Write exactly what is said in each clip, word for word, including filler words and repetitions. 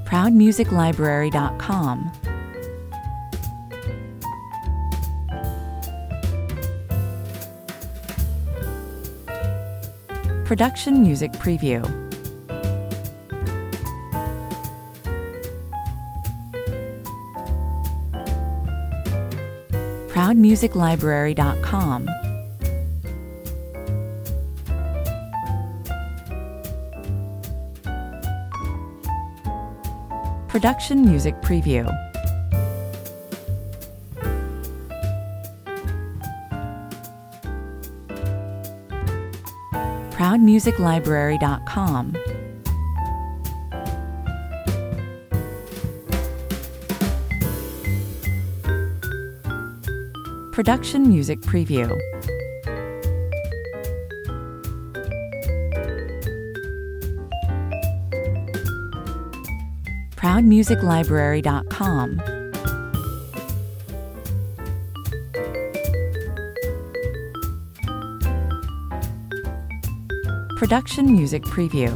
proud music library dot com. Production Music Preview. proud music library dot com. Production Music Preview. proud music library dot com. Production Music Preview. proud music library dot com. Production Music Preview.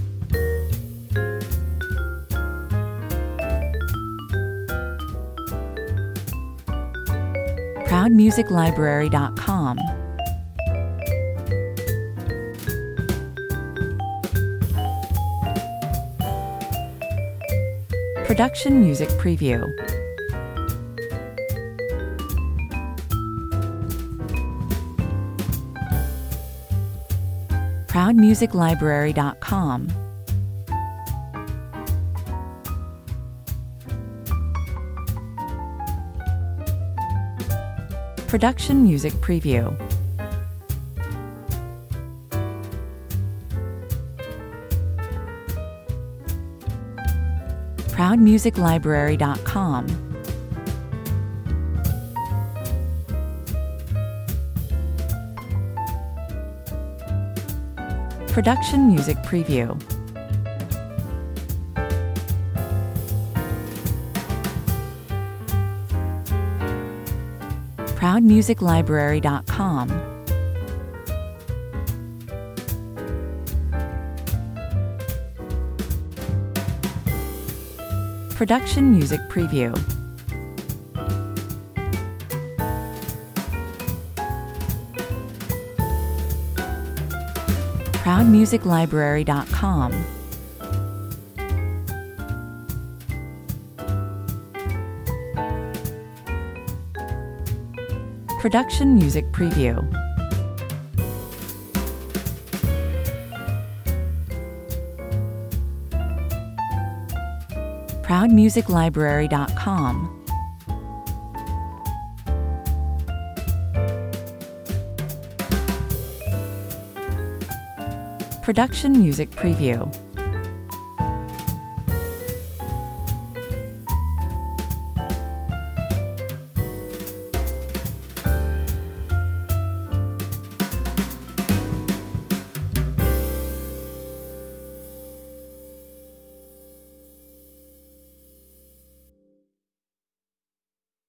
proud music library dot com. Production Music Preview. proud music library dot com. Production Music Preview. proud music library dot com. Production Music Preview. proud music library dot com. Production Music Preview. proud music library dot com. Production Music Preview. proud music library dot com. Production Music Preview.